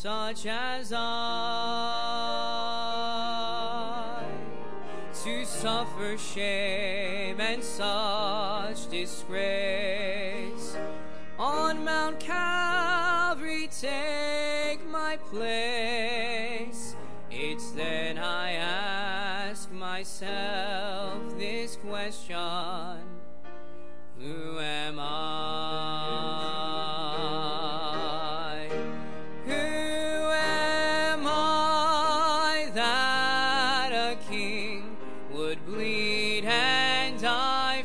such as I, to suffer shame and such disgrace. On Mount Calvary take my place. It's then I ask myself this question: who am I? Who am I that a king would bleed and die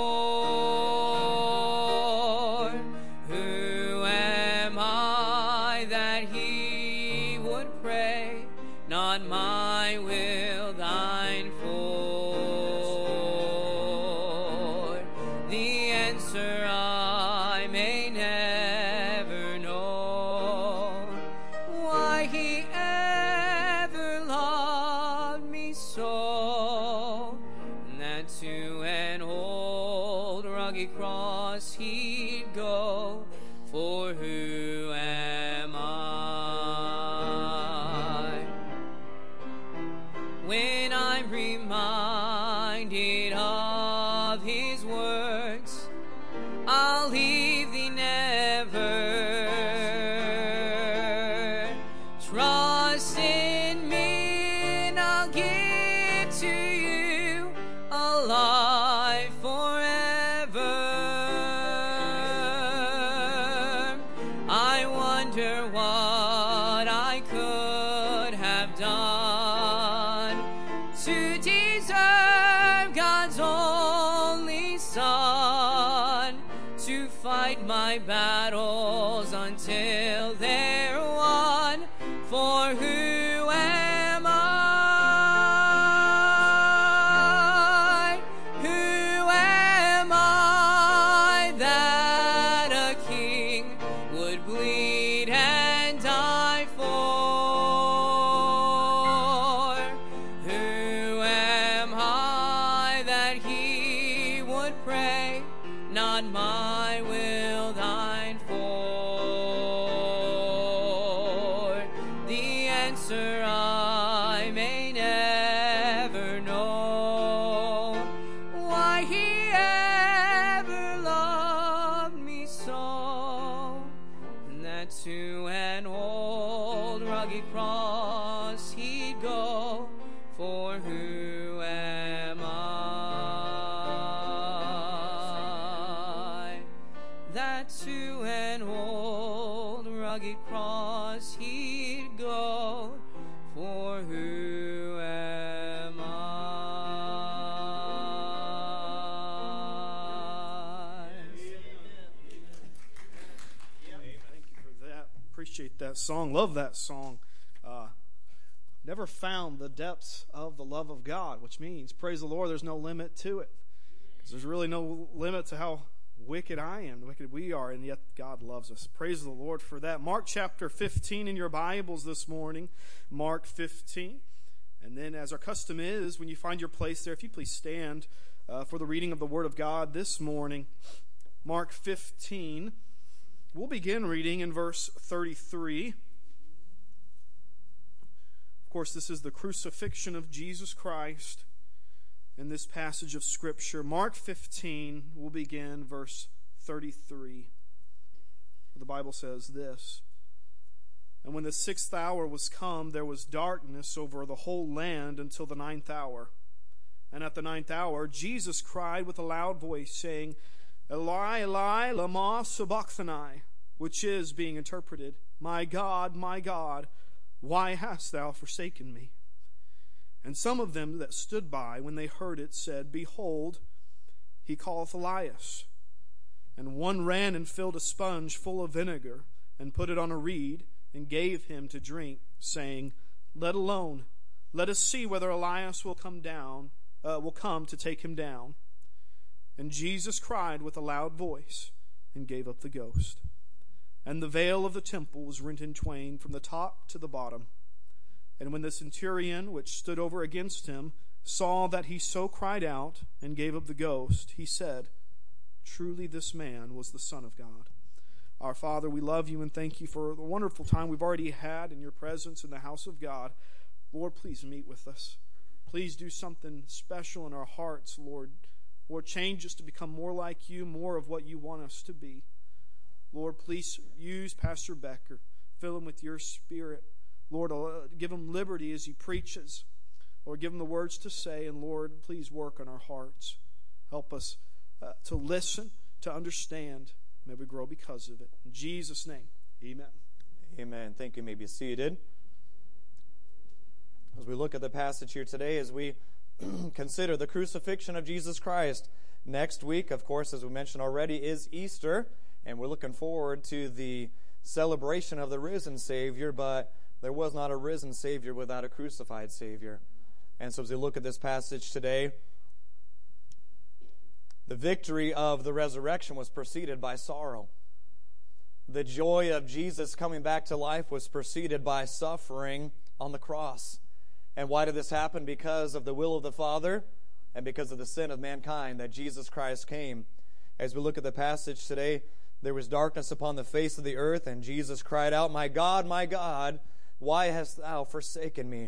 for? Who am I that he would pray, not my will, thine for? The answer I may never know, why he ever loved me so, that to an old rugged cross he'd go. For who am I? When I'm reminded of his words, I'll leave thee never. Trust in me and I'll give to you a life forever. I wonder what I could have done to deserve God's only Son, to fight my battles until they're won. For who am I? Who am I that a king would bleed and die for? Who am I that he would pray, not my will, thine for? The answer I may never know, why he ever loved me so, that to an old rugged cross he'd go. For who am I? That to an old rugged cross he'd go. For who am I? Thank you for that. Appreciate that song. Love that song. Never found the depths of the love of God, which means, praise the Lord, there's no limit to it. Because there's really no limit to how wicked I am, wicked we are, and yet God loves us. Praise the Lord for that. Mark chapter 15 in your Bibles this morning. Mark 15. And then, as our custom is, when you find your place there, if you please stand for the reading of the Word of God this morning. Mark 15. We'll begin reading in verse 33. Of course, this is the crucifixion of Jesus Christ in this passage of Scripture. Mark 15, we'll begin verse 33. The Bible says this: And when the 6th hour was come, there was darkness over the whole land until the 9th hour. And at the 9th hour, Jesus cried with a loud voice, saying, Eli, Eli, lama sabachthani, which is, being interpreted, my God, why hast thou forsaken me? And some of them that stood by, when they heard it, said, Behold, he calleth Elias. And one ran and filled a sponge full of vinegar, and put it on a reed, and gave him to drink, saying, Let alone, let us see whether Elias will come to take him down. And Jesus cried with a loud voice, and gave up the ghost. And the veil of the temple was rent in twain from the top to the bottom. And when the centurion which stood over against him saw that he so cried out and gave up the ghost, he said, Truly this man was the Son of God. Our Father, we love you and thank you for the wonderful time we've already had in your presence in the house of God. Lord, please meet with us. Please do something special in our hearts, Lord. Lord, change us to become more like you, more of what you want us to be. Lord, please use Pastor Becker. Fill him with your Spirit. Lord, give him liberty as he preaches. Lord, give him the words to say. And Lord, please work on our hearts. Help us to listen, to understand. May we grow because of it. In Jesus' name, amen. Amen. Thank you. You may be seated. As we look at the passage here today, as we consider the crucifixion of Jesus Christ, next week, of course, as we mentioned already, is Easter, and we're looking forward to the celebration of the risen Savior, but there was not a risen Savior without a crucified Savior. And so as we look at this passage today, the victory of the resurrection was preceded by sorrow. The joy of Jesus coming back to life was preceded by suffering on the cross. And why did this happen? Because of the will of the Father and because of the sin of mankind that Jesus Christ came. As we look at the passage today, there was darkness upon the face of the earth, and Jesus cried out, my God, why hast thou forsaken me?"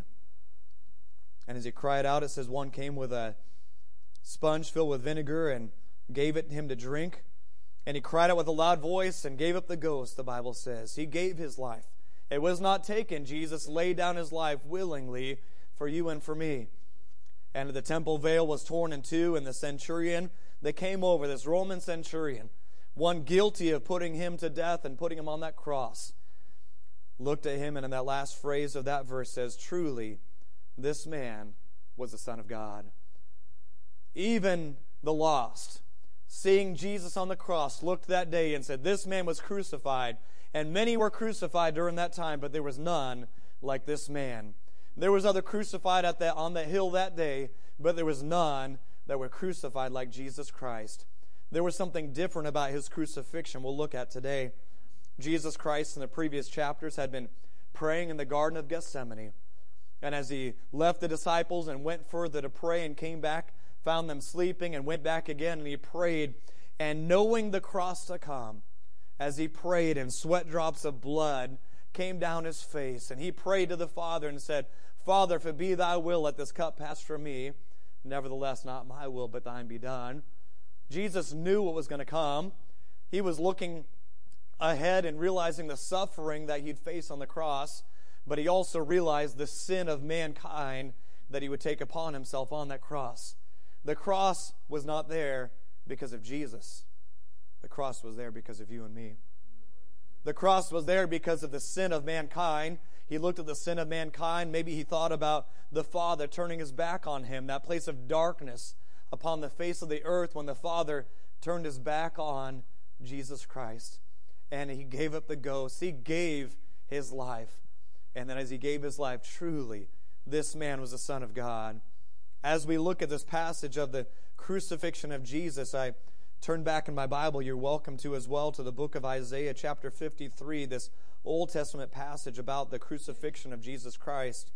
And as he cried out, it says one came with a sponge filled with vinegar and gave it him to drink. And he cried out with a loud voice and gave up the ghost, the Bible says. He gave his life. It was not taken. Jesus laid down his life willingly for you and for me. And the temple veil was torn in two, and the centurion that came over, this Roman centurion, one guilty of putting him to death and putting him on that cross, looked at him, and in that last phrase of that verse says, truly, this man was the Son of God. Even the lost, seeing Jesus on the cross, looked that day and said, this man was crucified. And many were crucified during that time, but there was none like this man. There was other crucified on the hill that day, but there was none that were crucified like Jesus Christ. There was something different about his crucifixion we'll look at today. Jesus Christ in the previous chapters had been praying in the Garden of Gethsemane. And as he left the disciples and went further to pray and came back, found them sleeping and went back again, and he prayed. And knowing the cross to come, as he prayed and sweat drops of blood came down his face, and he prayed to the Father and said, Father, if it be thy will, let this cup pass from me. Nevertheless, not my will, but thine be done. Jesus knew what was going to come. He was looking ahead and realizing the suffering that he'd face on the cross, but he also realized the sin of mankind that he would take upon himself on that cross. The cross was not there because of Jesus. The cross was there because of you and me. The cross was there because of the sin of mankind. He looked at the sin of mankind. Maybe he thought about the Father turning his back on him, that place of darkness upon the face of the earth when the Father turned his back on Jesus Christ. And he gave up the ghost. He gave his life. And then as he gave his life, truly, this man was the Son of God. As we look at this passage of the crucifixion of Jesus, I turn back in my Bible, you're welcome to as well, to the book of Isaiah chapter 53, this Old Testament passage about the crucifixion of Jesus Christ.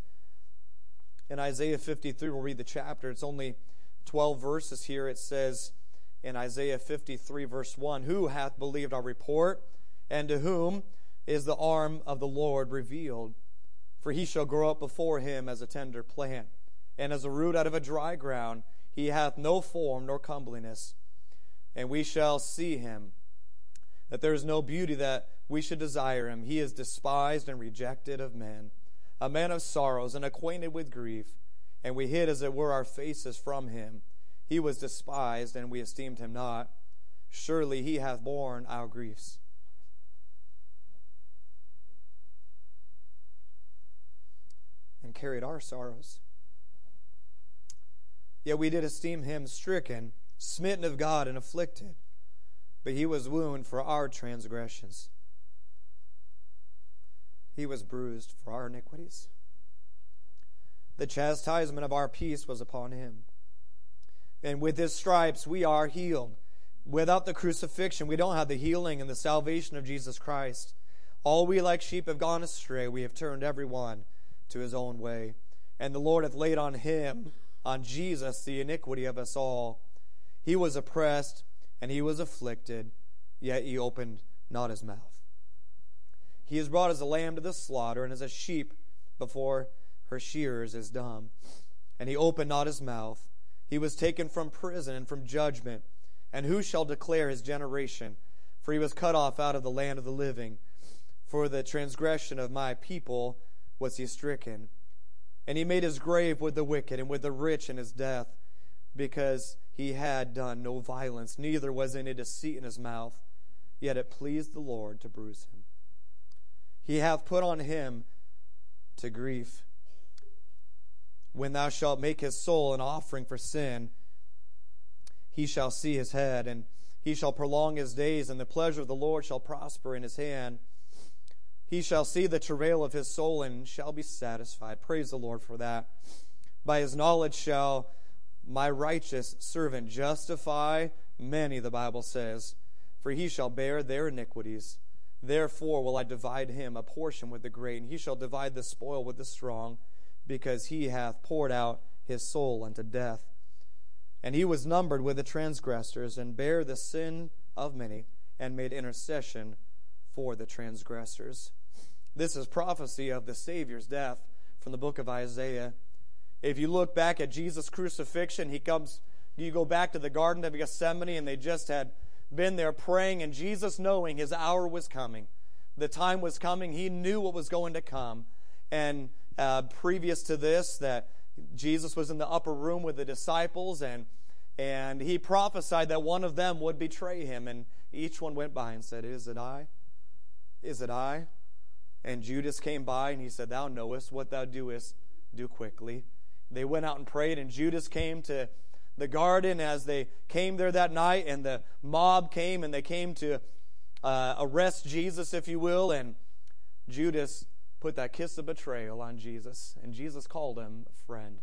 In Isaiah 53, we'll read the chapter. It's only 12 verses here. It says in Isaiah 53, verse 1, Who hath believed our report, and to whom is the arm of the Lord revealed? For he shall grow up before him as a tender plant, and as a root out of a dry ground. He hath no form nor comeliness. And we shall see him, that there is no beauty that we should desire him. He is despised and rejected of men, a man of sorrows and acquainted with grief. And we hid, as it were, our faces from him. He was despised, and we esteemed him not. Surely he hath borne our griefs, and carried our sorrows. Yet we did esteem him stricken, smitten of God, and afflicted. But he was wounded for our transgressions. He was bruised for our iniquities. The chastisement of our peace was upon him. And with his stripes we are healed. Without the crucifixion, we don't have the healing and the salvation of Jesus Christ. All we like sheep have gone astray. We have turned every one to his own way. And the Lord hath laid on him, on Jesus, the iniquity of us all. He was oppressed and he was afflicted, yet he opened not his mouth. He is brought as a lamb to the slaughter, and as a sheep before her shearers is dumb. And he opened not his mouth. He was taken from prison and from judgment. And who shall declare his generation? For he was cut off out of the land of the living. For the transgression of my people was he stricken. And he made his grave with the wicked and with the rich in his death, because he had done no violence, neither was any deceit in his mouth. Yet it pleased the Lord to bruise him. He hath put on him to grief. When thou shalt make his soul an offering for sin, he shall see his head, and he shall prolong his days, and the pleasure of the Lord shall prosper in his hand. He shall see the travail of his soul, and shall be satisfied. Praise the Lord for that. By his knowledge shall my righteous servant justify many, the Bible says, for he shall bear their iniquities. Therefore will I divide him a portion with the great, and he shall divide the spoil with the strong, because he hath poured out his soul unto death. And he was numbered with the transgressors, and bare the sin of many, and made intercession for the transgressors. This is prophecy of the Savior's death from the book of Isaiah. If you look back at Jesus' crucifixion, you go back to the Garden of Gethsemane, and they just had been there praying, and Jesus, knowing his hour was coming, the time was coming, he knew what was going to come. And previous to this, that Jesus was in the upper room with the disciples, and he prophesied that one of them would betray him, and each one went by and said, "Is it I? Is it I?" And Judas came by, and he said, "Thou knowest what thou doest, do quickly." They went out and prayed, and Judas came to the garden as they came there that night, and the mob came, and they came to arrest Jesus, if you will, and Judas put that kiss of betrayal on Jesus, and Jesus called him a friend.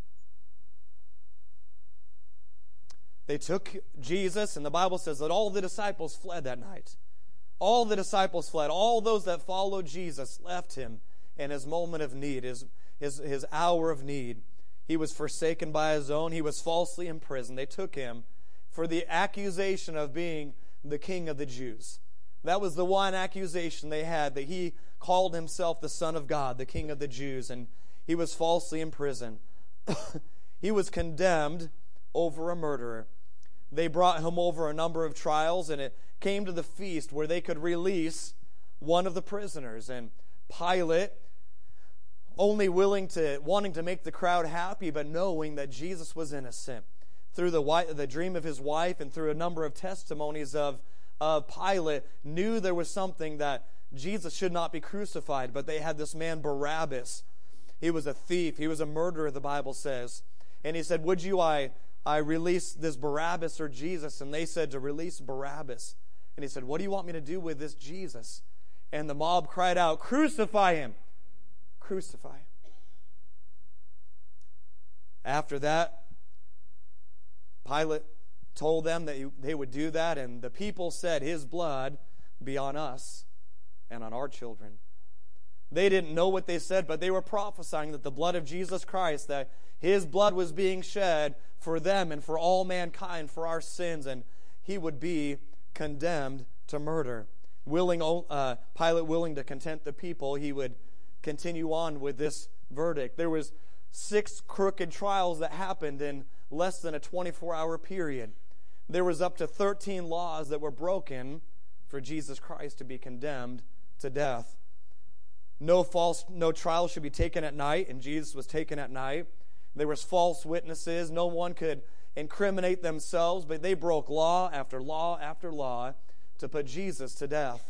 They took Jesus, and the Bible says that all the disciples fled that night. All the disciples fled. All those that followed Jesus left him in his moment of need, his hour of need. He was forsaken by his own. He was falsely imprisoned. They took him for the accusation of being the king of the Jews. That was the one accusation they had, that he called himself the Son of God, the King of the Jews, and he was falsely imprisoned. He was condemned over a murderer. They brought him over a number of trials, and it came to the feast where they could release one of the prisoners. And Pilate, only wanting to make the crowd happy, but knowing that Jesus was innocent, through the dream of his wife and through a number of testimonies of Pilate, knew there was something that Jesus should not be crucified. But they had this man Barabbas. He was a thief. He was a murderer, the Bible says. And he said, "Would you I release this Barabbas or Jesus?" And they said to release Barabbas. And he said, "What do you want me to do with this Jesus?" And the mob cried out, "Crucify him! Crucify him!" After that, Pilate told them that they would do that, and the people said, "His blood be on us and on our children." They didn't know what they said, but they were prophesying that the blood of Jesus Christ, that his blood was being shed for them and for all mankind, for our sins, and he would be condemned to murder. Pilate willing to content the people, he would continue on with this verdict. There was 6 crooked trials that happened in less than a 24-hour period. There was up to 13 laws that were broken for Jesus Christ to be condemned to death. No trial should be taken at night, and Jesus was taken at night. There was false witnesses. No one could incriminate themselves, but they broke law after law after law to put Jesus to death.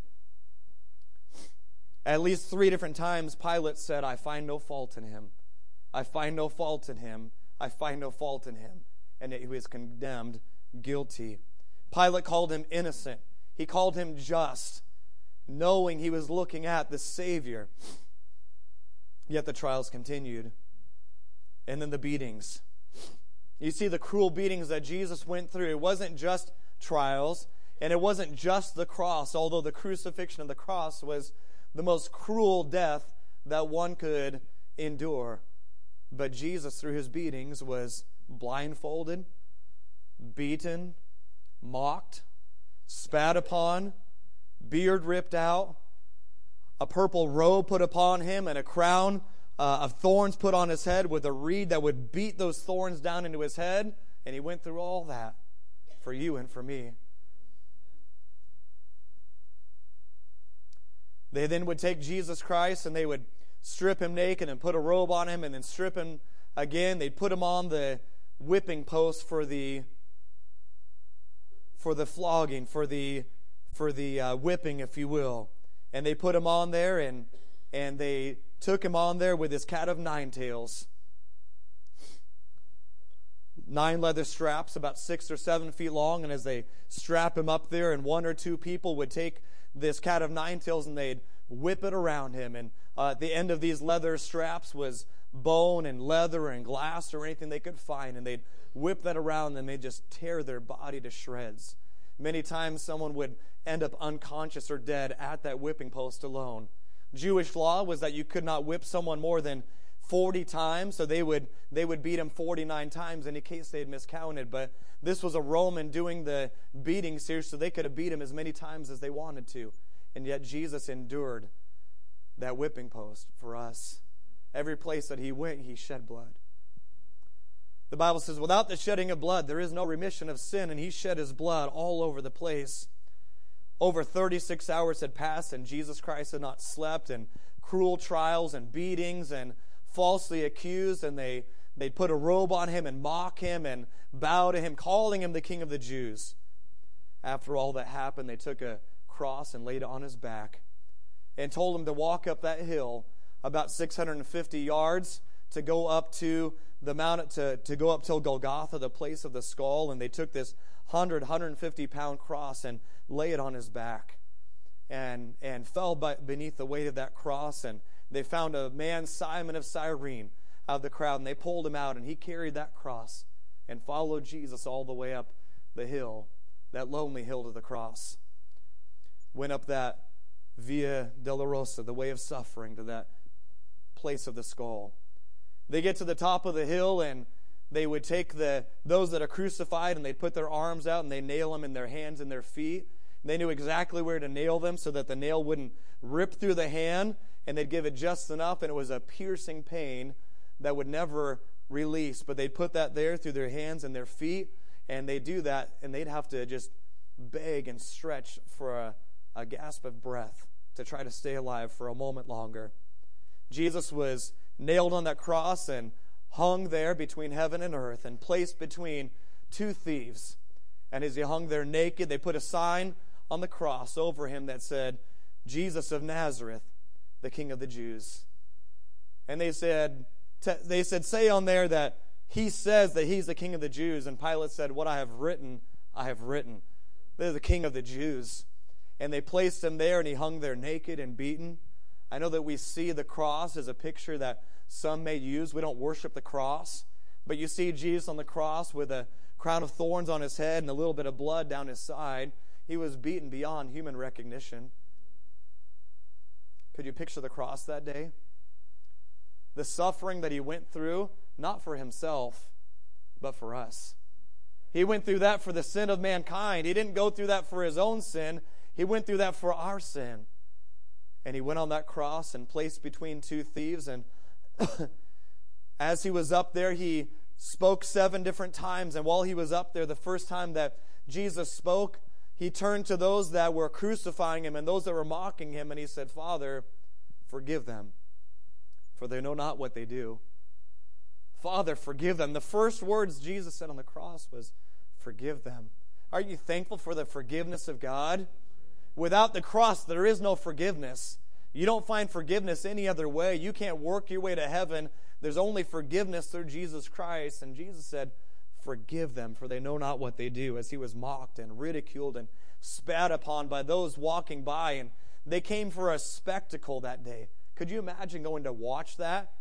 At least 3 different times Pilate said, "I find no fault in him. I find no fault in him. I find no fault in him." And he was condemned guilty. Pilate called him innocent. He called him just, knowing he was looking at the Savior. Yet the trials continued. And then the beatings. You see the cruel beatings that Jesus went through. It wasn't just trials, and it wasn't just the cross, although the crucifixion of the cross was the most cruel death that one could endure. But Jesus, through his beatings, was blindfolded, beaten, mocked, spat upon, beard ripped out, a purple robe put upon him, and a crown of thorns put on his head with a reed that would beat those thorns down into his head. And he went through all that for you and for me. They then would take Jesus Christ and they would strip him naked and put a robe on him and then strip him again. They'd put him on the whipping post for the flogging, for the whipping, if you will. And they put him on there, and they took him on there with his cat of nine tails. 9 leather straps about 6 or 7 feet long, and as they strap him up there, and 1 or 2 people would take this cat of nine tails and they'd whip it around him. And at the end of these leather straps was bone and leather and glass or anything they could find, and they'd whip that around and they'd just tear their body to shreds. Many times someone would end up unconscious or dead at that whipping post alone. Jewish law was that you could not whip someone more than 40 times, so they would beat him 49 times in case they had miscounted. But this was a Roman doing the beatings here, so they could have beat him as many times as they wanted to. And yet Jesus endured that whipping post for us. Every place that he went, he shed blood. The Bible says, without the shedding of blood, there is no remission of sin, and he shed his blood all over the place. Over 36 hours had passed, and Jesus Christ had not slept, and cruel trials and beatings and falsely accused, and they'd put a robe on him and mock him and bow to him, calling him the King of the Jews. After all that happened, they took a cross and laid it on his back and told him to walk up that hill about 650 yards to go up to the mount, to go up till Golgotha, the place of the skull. And they took this 150-pound cross and lay it on his back and fell beneath the weight of that cross. And they found a man, Simon of Cyrene, out of the crowd, and they pulled him out, and he carried that cross and followed Jesus all the way up the hill, that lonely hill to the cross. Went up that Via Dolorosa, the way of suffering, to that place of the skull. They get to the top of the hill, and they would take those that are crucified, and they'd put their arms out, and they nail them in their hands and their feet. They knew exactly where to nail them so that the nail wouldn't rip through the hand, and they'd give it just enough, and it was a piercing pain that would never release. But they'd put that there through their hands and their feet, and they'd do that, and they'd have to just beg and stretch for a gasp of breath to try to stay alive for a moment longer. Jesus was nailed on that cross and hung there between heaven and earth and placed between 2 thieves. And as he hung there naked, they put a sign on the cross over him that said, Jesus of Nazareth, the King of the Jews. And they said, say on there that he says that he's the King of the Jews. And Pilate said, what I have written, I have written. They're the King of the Jews. And they placed him there, and he hung there naked and beaten. I know that we see the cross as a picture that some may use. We don't worship the cross. But you see Jesus on the cross with a crown of thorns on his head and a little bit of blood down his side. He was beaten beyond human recognition. Could you picture the cross that day? The suffering that he went through, not for himself, but for us. He went through that for the sin of mankind. He didn't go through that for his own sin. He went through that for our sin. And he went on that cross and placed between 2 thieves. And as he was up there, he spoke 7 different times. And while he was up there, the first time that Jesus spoke, he turned to those that were crucifying him and those that were mocking him, and he said, Father, forgive them, for they know not what they do. Father, forgive them. The first words Jesus said on the cross was, forgive them. Are you thankful for the forgiveness of God? Without the cross, there is no forgiveness. You don't find forgiveness any other way. You can't work your way to heaven. There's only forgiveness through Jesus Christ. And Jesus said, forgive them, for they know not what they do, as he was mocked and ridiculed and spat upon by those walking by. And they came for a spectacle that day. Could you imagine going to watch that?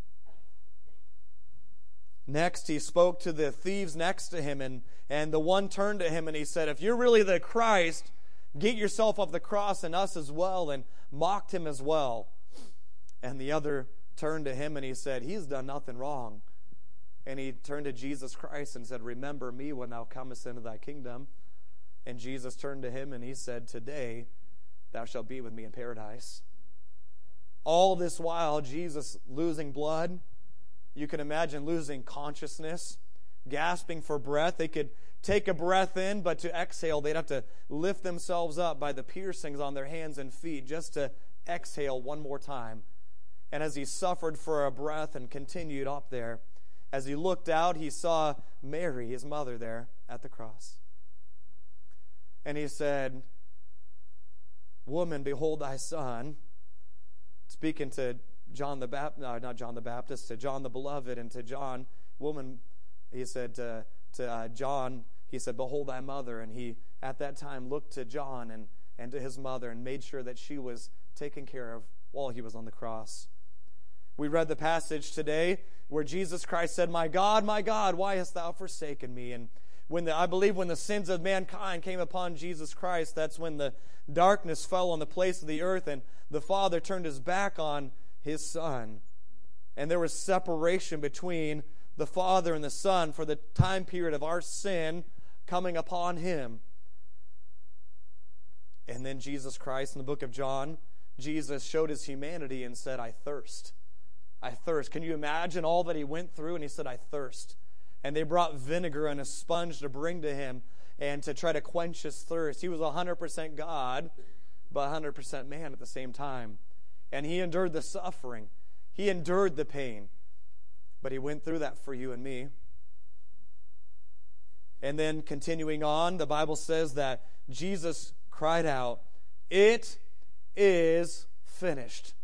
Next, he spoke to the thieves next to him, and the one turned to him and he said, if you're really the Christ, get yourself off the cross and us as well, and mocked him as well. And the other turned to him and he said, he's done nothing wrong. And he turned to Jesus Christ and said, remember me when thou comest into thy kingdom. And Jesus turned to him and he said, today thou shalt be with me in paradise. All this while, Jesus losing blood. You can imagine losing consciousness, gasping for breath. They could take a breath in, but to exhale, they'd have to lift themselves up by the piercings on their hands and feet just to exhale one more time. And as he suffered for a breath and continued up there, as he looked out, he saw Mary, his mother, there at the cross. And he said, "Woman, behold thy son," speaking to John the Baptist, not John the Baptist, to John the Beloved, and to John, "Woman," he said to John, he said, "Behold thy mother." And he, at that time, looked to John and to his mother and made sure that she was taken care of while he was on the cross. We read the passage today where Jesus Christ said, my God, why hast thou forsaken me?" And I believe when the sins of mankind came upon Jesus Christ, that's when the darkness fell on the place of the earth and the Father turned his back on his Son. And there was separation between the Father and the Son for the time period of our sin coming upon him. And then Jesus Christ, in the book of John, Jesus showed his humanity and said, "I thirst. I thirst." Can you imagine all that he went through? And he said, "I thirst." And they brought vinegar and a sponge to bring to him and to try to quench his thirst. He was 100% God, but 100% man at the same time. And he endured the suffering. He endured the pain. But he went through that for you and me. And then continuing on, the Bible says that Jesus cried out, "It is finished."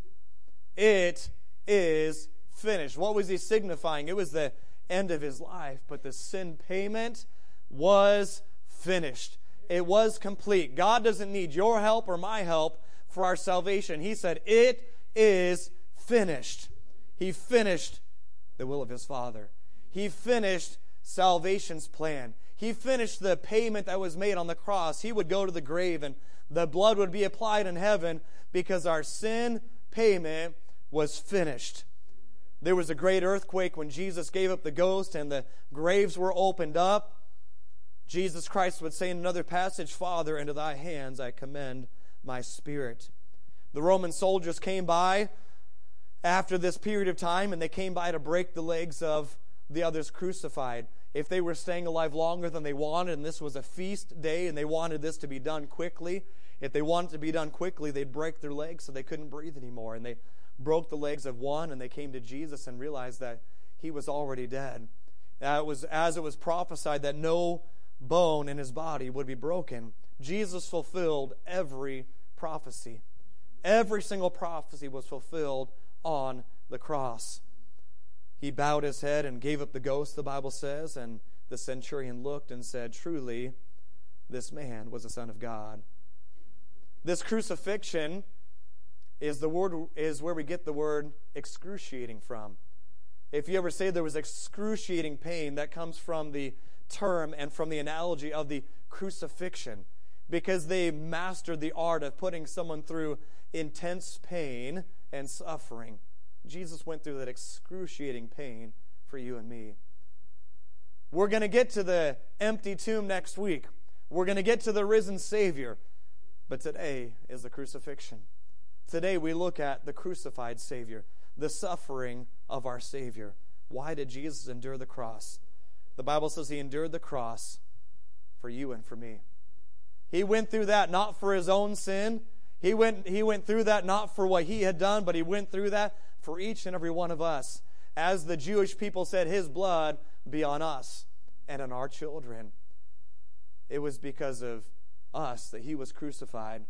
It is finished. What was he signifying? It was the end of his life, but the sin payment was finished. It was complete. God doesn't need your help or my help for our salvation. He said, "It is finished." He finished the will of his Father. He finished salvation's plan. He finished the payment that was made on the cross. He would go to the grave and the blood would be applied in heaven because our sin payment was finished. There was a great earthquake when Jesus gave up the ghost and the graves were opened up. Jesus Christ would say in another passage, "Father, into thy hands I commend my spirit." The Roman soldiers came by after this period of time, and they came by to break the legs of the others crucified. If they were staying alive longer than they wanted, and this was a feast day, and they wanted this to be done quickly, if they wanted it to be done quickly, they'd break their legs so they couldn't breathe anymore. And they broke the legs of one, and they came to Jesus and realized that he was already dead. It was as it was prophesied that no bone in his body would be broken. Jesus fulfilled every prophecy. Every single prophecy was fulfilled on the cross. He bowed his head and gave up the ghost, the Bible says, and the centurion looked and said, "Truly, this man was the Son of God." This crucifixion is where we get the word excruciating from. If you ever say there was excruciating pain, that comes from the term and from the analogy of the crucifixion, because they mastered the art of putting someone through intense pain and suffering. Jesus went through that excruciating pain for you and me. We're going to get to the empty tomb next week. We're going to get to the risen Savior. But today is the crucifixion. Today we look at the crucified Savior, the suffering of our Savior. Why did Jesus endure the cross? The Bible says he endured the cross for you and for me. He went through that not for his own sin. He went through that not for what he had done, but he went through that for each and every one of us. As the Jewish people said, his blood be on us and on our children. It was because of us that he was crucified.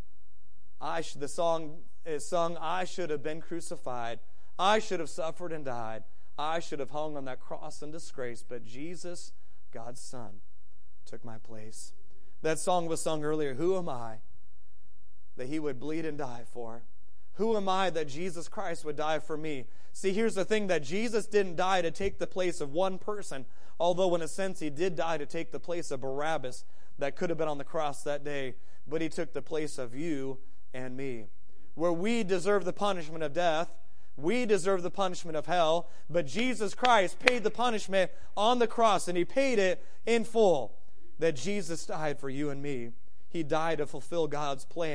The song is sung, "I should have been crucified. I should have suffered and died. I should have hung on that cross in disgrace. But Jesus, God's Son, took my place." That song was sung earlier. Who am I that he would bleed and die for? Who am I that Jesus Christ would die for me? See, here's the thing, that Jesus didn't die to take the place of one person, although in a sense he did die to take the place of Barabbas that could have been on the cross that day, but he took the place of you and me. Where we deserve the punishment of death, we deserve the punishment of hell, but Jesus Christ paid the punishment on the cross, and he paid it in full. That Jesus died for you and me. He died to fulfill God's plan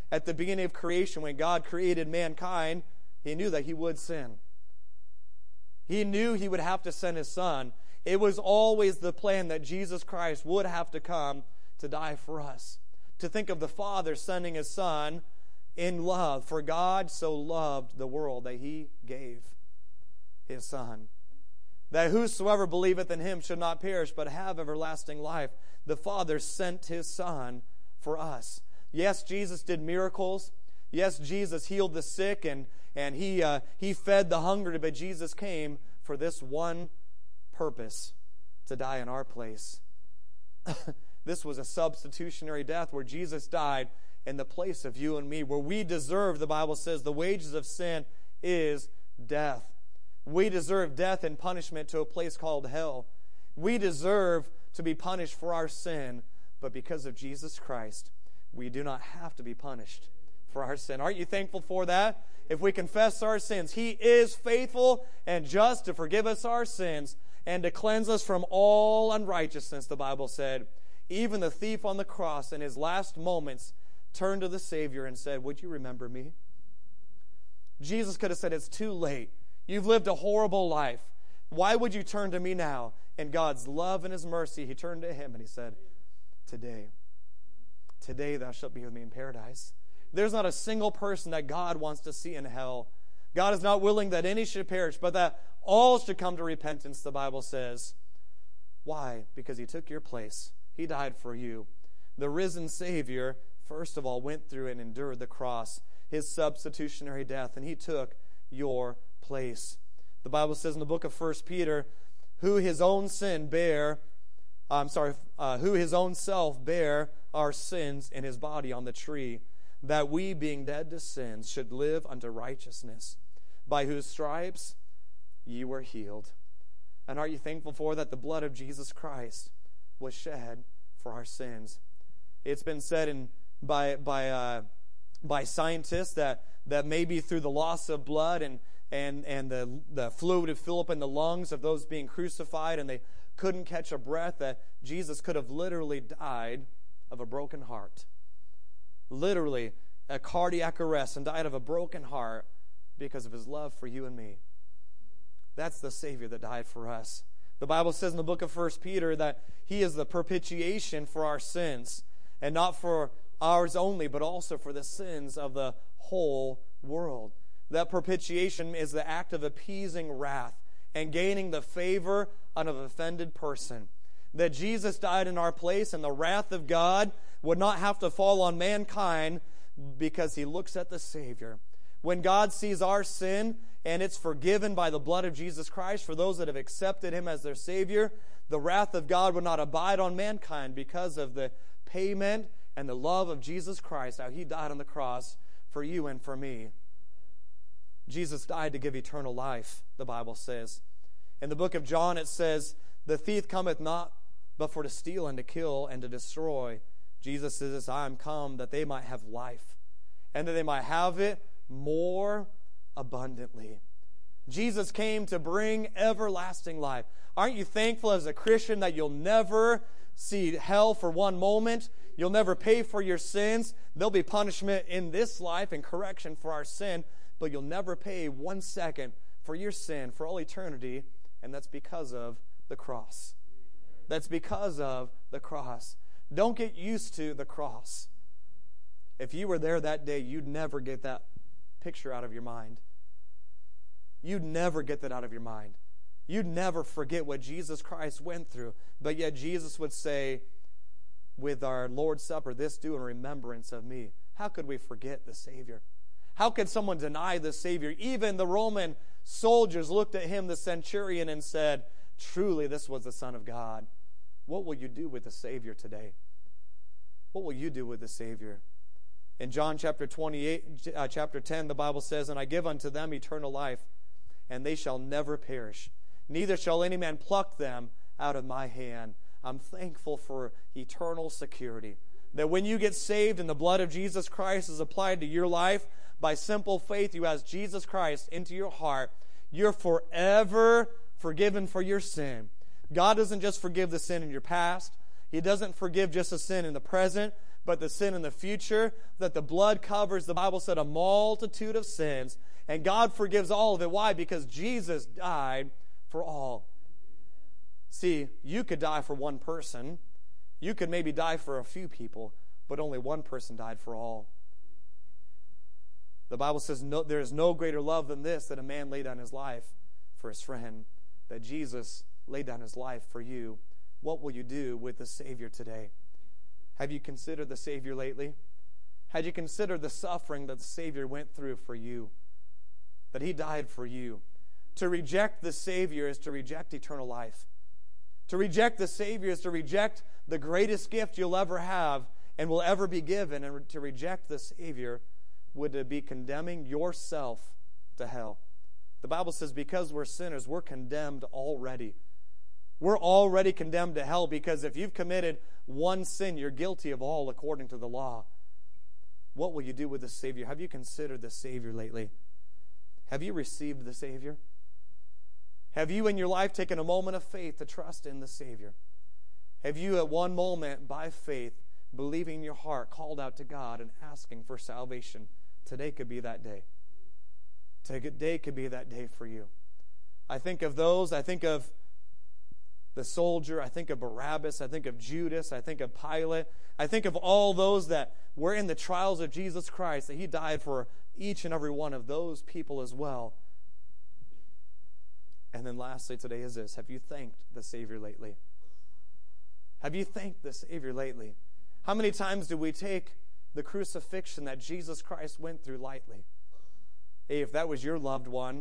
at the beginning of creation, when God created mankind, he knew that he would sin. He knew he would have to send his Son. It was always the plan that Jesus Christ would have to come to die for us. To think of the Father sending his Son in love. For God so loved the world that he gave his Son, that whosoever believeth in him should not perish, but have everlasting life. The Father sent his Son for us. Yes, Jesus did miracles. Yes, Jesus healed the sick, and he fed the hungry, but Jesus came for this one purpose, to die in our place. This was a substitutionary death where Jesus died in the place of you and me, where we deserve, the Bible says, the wages of sin is death. We deserve death and punishment to a place called hell. We deserve to be punished for our sin, but because of Jesus Christ, we do not have to be punished for our sin. Aren't you thankful for that? If we confess our sins, he is faithful and just to forgive us our sins and to cleanse us from all unrighteousness, the Bible said. Even the thief on the cross in his last moments turned to the Savior and said, would you remember me? Jesus could have said, it's too late. You've lived a horrible life. Why would you turn to me now? In God's love and his mercy, he turned to him and he said, today thou shalt be with me in paradise. There's not a single person that God wants to see in hell. God is not willing that any should perish, but that all should come to repentance, the Bible says. Why? Because he took your place. He died for you. The risen Savior, first of all, went through and endured the cross, his substitutionary death, and he took your place. The Bible says in the book of 1 Peter, who his own self bare our sins in his body on the tree, that we, being dead to sins, should live unto righteousness, by whose stripes ye were healed. And are you thankful for that? The blood of Jesus Christ was shed for our sins. It's been said by scientists that maybe through the loss of blood and the fluid of Philip in the lungs of those being crucified, and they couldn't catch a breath, that Jesus could have literally died of a broken heart. Literally, a cardiac arrest, and died of a broken heart because of his love for you and me. That's the Savior that died for us. The Bible says in the book of 1 Peter that he is the propitiation for our sins, and not for ours only, but also for the sins of the whole world. That propitiation is the act of appeasing wrath and gaining the favor of an offended person. That Jesus died in our place, and the wrath of God would not have to fall on mankind because he looks at the Savior. When God sees our sin and it's forgiven by the blood of Jesus Christ for those that have accepted him as their Savior, the wrath of God would not abide on mankind because of the payment and the love of Jesus Christ, how he died on the cross for you and for me. Jesus died to give eternal life, the Bible says. In the book of John it says, the thief cometh not but for to steal and to kill and to destroy. Jesus says, I am come that they might have life, and that they might have it more abundantly. Jesus came to bring everlasting life. Aren't you thankful as a Christian that you'll never see hell for one moment? You'll never pay for your sins. There'll be punishment in this life and correction for our sin, but you'll never pay 1 second for your sin for all eternity, and that's because of the cross. That's because of the cross. Don't get used to the cross. If you were there that day, you'd never get that picture out of your mind. You'd never get that out of your mind. You'd never forget what Jesus Christ went through. But yet Jesus would say, with our Lord's Supper, this do in remembrance of me. How could we forget the Savior? How could someone deny the Savior? Even the Roman soldiers looked at him, the centurion, and said, truly this was the Son of God. What will you do with the Savior today? What will you do with the Savior? In John chapter 10, the Bible says, and I give unto them eternal life, and they shall never perish. Neither shall any man pluck them out of my hand. I'm thankful for eternal security. That when you get saved and the blood of Jesus Christ is applied to your life, by simple faith you ask Jesus Christ into your heart, you're forever forgiven for your sin. God doesn't just forgive the sin in your past. He doesn't forgive just the sin in the present, but the sin in the future, that the blood covers, the Bible said, a multitude of sins, and God forgives all of it. Why? Because Jesus died for all. See, you could die for one person. You could maybe die for a few people, but only one person died for all. The Bible says there is no greater love than this, that a man lay down his life for his friend, that Jesus laid down his life for you. What will you do with the Savior today? Have you considered the Savior lately? Had you considered the suffering that the Savior went through for you? That He died for you. To reject the Savior is to reject eternal life. To reject the Savior is to reject the greatest gift you'll ever have and will ever be given. And to reject the Savior would be condemning yourself to hell. The Bible says because we're sinners, we're condemned already. We're already condemned to hell because if you've committed one sin, you're guilty of all according to the law. What will you do with the Savior? Have you considered the Savior lately? Have you received the Savior? Have you in your life taken a moment of faith to trust in the Savior? Have you at one moment, by faith, believing in your heart, called out to God and asking for salvation? Today could be that day. Today could be that day for you. I think of those. I think of the soldier. I think of Barabbas. I think of Judas. I think of Pilate. I think of all those that were in the trials of Jesus Christ, that He died for each and every one of those people as well. And then lastly today is this. Have you thanked the Savior lately? Have you thanked the Savior lately? How many times do we take the crucifixion that Jesus Christ went through lightly? Hey, if that was your loved one,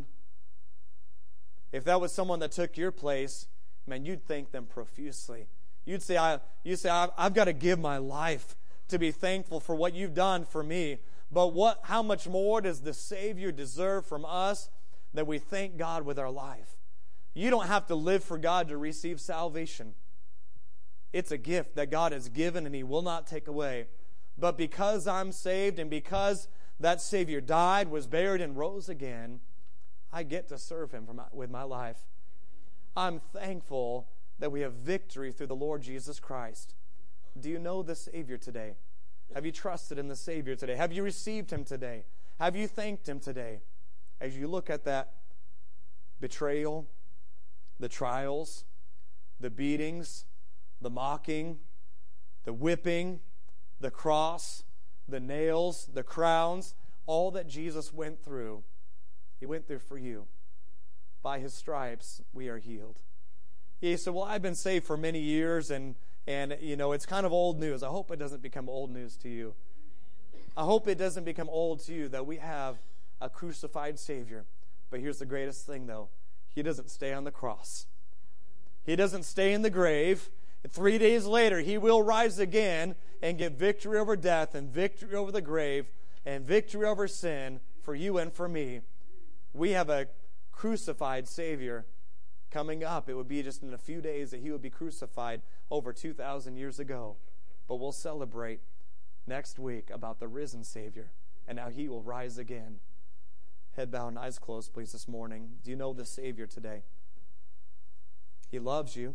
if that was someone that took your place, man, you'd thank them profusely. You'd say, I've got to give my life to be thankful for what you've done for me. But how much more does the Savior deserve from us that we thank God with our life? You don't have to live for God to receive salvation. It's a gift that God has given and He will not take away. But because I'm saved and because that Savior died, was buried, and rose again, I get to serve Him with my life. I'm thankful that we have victory through the Lord Jesus Christ. Do you know the Savior today? Have you trusted in the Savior today? Have you received Him today? Have you thanked Him today? As you look at that betrayal, the trials, the beatings, the mocking, the whipping, the cross, the nails, the crowns, all that Jesus went through, He went through for you. By His stripes, we are healed. You say, well, I've been saved for many years, and it's kind of old news. I hope it doesn't become old news to you. I hope it doesn't become old to you that we have a crucified Savior. But here's the greatest thing, though. He doesn't stay on the cross. He doesn't stay in the grave. 3 days later, He will rise again and get victory over death and victory over the grave and victory over sin for you and for me. We have a crucified Savior coming up. It would be just in a few days that He would be crucified over 2,000 years ago. But we'll celebrate next week about the risen Savior and how He will rise again. Head bowed and eyes closed, please, this morning. Do you know the Savior today? He loves you.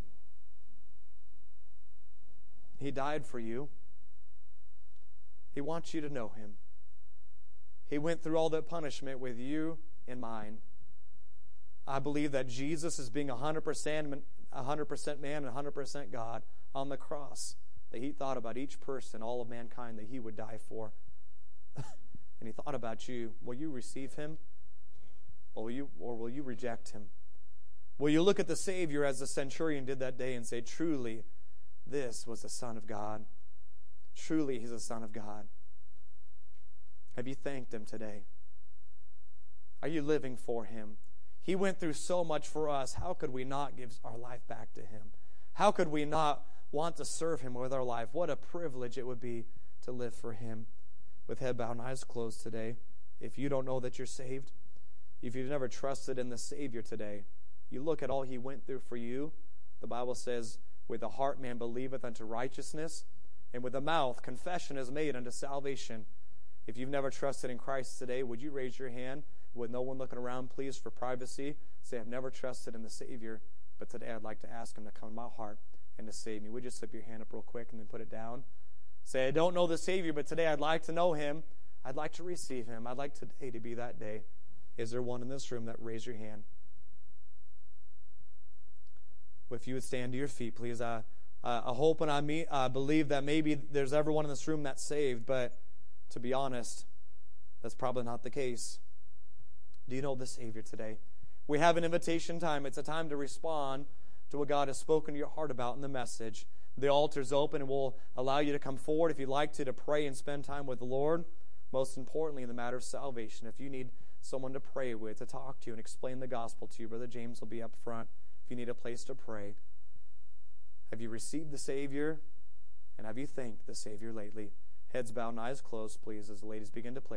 He died for you. He wants you to know Him. He went through all that punishment with you in mind. I believe that Jesus is being 100% man and 100% God on the cross, that He thought about each person, all of mankind, that He would die for. And He thought about you. Will you receive Him? Or will you reject Him? Will you look at the Savior as the centurion did that day and say, truly, this was the Son of God. Truly, He's the Son of God. Have you thanked Him today? Are you living for Him? He went through so much for us. How could we not give our life back to Him? How could we not want to serve Him with our life? What a privilege it would be to live for Him. With head bowed and eyes closed today, if you don't know that you're saved, if you've never trusted in the Savior today, you look at all He went through for you. The Bible says, with the heart man believeth unto righteousness, and with the mouth confession is made unto salvation. If you've never trusted in Christ today, would you raise your hand with no one looking around, please, for privacy? Say, I've never trusted in the Savior, but today I'd like to ask Him to come in my heart and to save me. Would you slip your hand up real quick and then put it down? Say, I don't know the Savior, but today I'd like to know Him. I'd like to receive Him. I'd like today to be that day. Is there one in this room that raise your hand? If you would stand to your feet, please. I hope and I believe that maybe there's everyone in this room that's saved, but to be honest, that's probably not the case. Do you know the Savior today? We have an invitation time. It's a time to respond to what God has spoken to your heart about in the message. The altar's open and we'll allow you to come forward if you'd like to pray and spend time with the Lord. Most importantly, in the matter of salvation, if you need someone to pray with, to talk to you and explain the gospel to you, Brother James will be up front. If you need a place to pray, have you received the Savior? And have you thanked the Savior lately? Heads bowed and eyes closed, please, as the ladies begin to play.